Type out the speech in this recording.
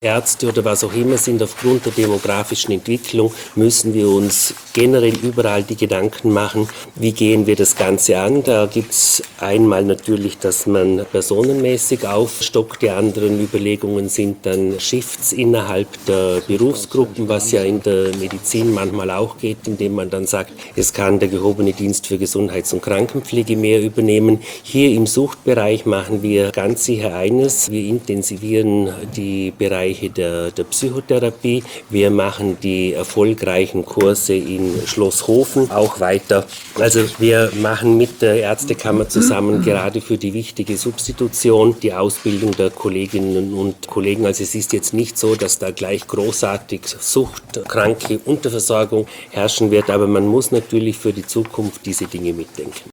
Ärzte oder was auch immer sind, aufgrund der demografischen Entwicklung müssen wir uns generell überall die Gedanken machen, wie gehen wir das Ganze an. Da gibt es einmal natürlich, dass man personenmäßig aufstockt. Die anderen Überlegungen sind dann Shifts innerhalb der Berufsgruppen, was ja in der Medizin manchmal auch geht, indem man dann sagt, es kann der gehobene Dienst für Gesundheits- und Krankenpflege mehr übernehmen. Hier im Suchtbereich machen wir ganz sicher eines. Wir intensivieren die Bereiche der Psychotherapie. Wir machen die erfolgreichen Kurse in Schlosshofen auch weiter. Also wir machen mit der Ärztekammer zusammen gerade für die wichtige Substitution die Ausbildung der Kolleginnen und Kollegen. Also es ist jetzt nicht so, dass da gleich großartig suchtkranke Unterversorgung herrschen wird, aber man muss natürlich für die Zukunft diese Dinge mitdenken.